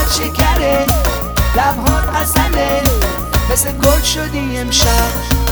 خندت شکره، لبهات عسله، مثل گل شدی امشب.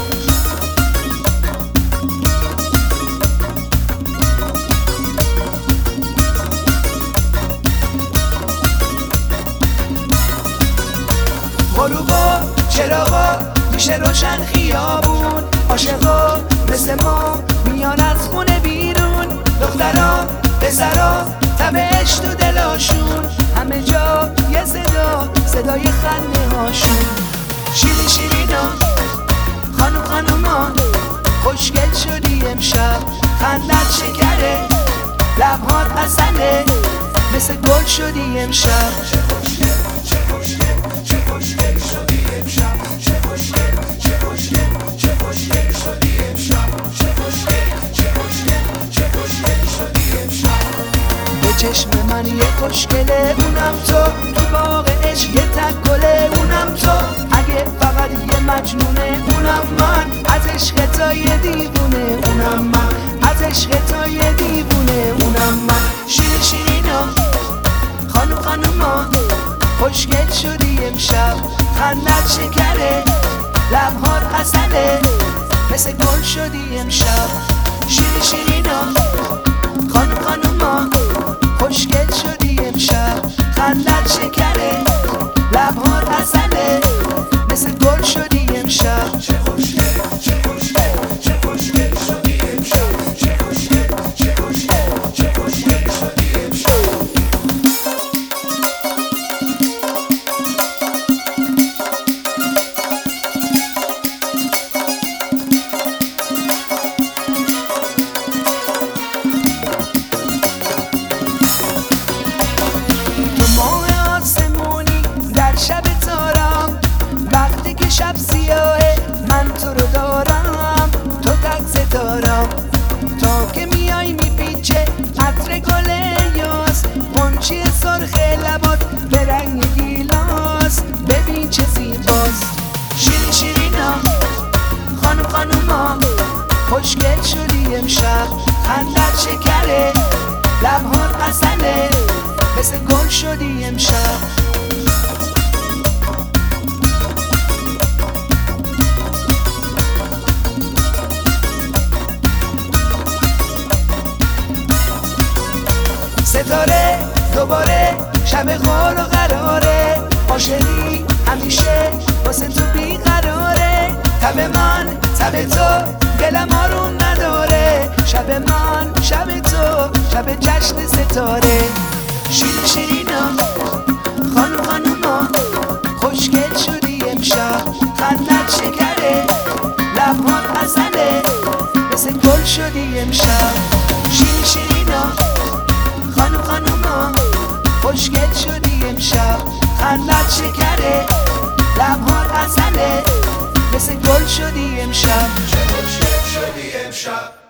غروبا چراغا میشه روشن خیابون، عاشقا مثل ما میان از خونه بیرون، دخترا پسرا تب عشق تو دلاشون، همه جا یه صدا، صدای خنده هاشون. شیری شیرینا خانوم خانوما خوشگل شدی امشب، خندت شکره، لبهات عسله، مثل گل شدی امشب. چه خوشگل چه خوشگل چه خوشگل شدی امشب، چه خوشگل چه خوشگل چه خوشگل شدی امشب، چه خوشگل چه خوشگل چه خوشگل شدی امشب. به چشم من یه خوشگله، اونم تو باغ عشق یه تک گله، اونم تو اگه فقط یه مجنونه، اونم من از عشق تا یه دیوونه، اونم من از عشق تا یه دیوونه، اونم من. شیری شیرینا خانوم خانوما خوشگل شدی امشب، خندت شکره، لبهات عسله، مثل گل شدی امشب. شیری شیرینا خانوم خانوما خوشگل شدی امشب، خندت شکره، لبهات عسله، مثل گل شدی امشب. چه خوشگل چه خوشگل چه خوشگل شدی امشب، چه خوشگل چه خوشگل چه خوشگل شدی امشب. شب تارم وقتی که شب سیاهه، من تو رو دارم، تو تک ستارم، تا که میای میپیچه عطر گل یاس، غنچه سرخ لبات به رنگ گیلاس، ببین چه زیباست. شیری شیرینا خانوم خانوما خوشگل شدی امشب، خندت شکره، لبهات عسله، مثل گل شدی امشب. ستاره دوباره شب خور و قراره، عاشقی همیشه واسه تو بیقراره، تب من تب تو دلم آروم نداره، شب من شب تو شب جشن ستاره. شیری شیرینا خانوم خانوما خوشگل شدی امشب، خندت شکره، لبهات عسله، مثل گل شدی امشب. شیری شیرینا خانوم خانوما خوشگل شدی امشب، خندت شکره، لبهات عسله، مثل گل شدی امشب. چه خوشگل شدی امشب.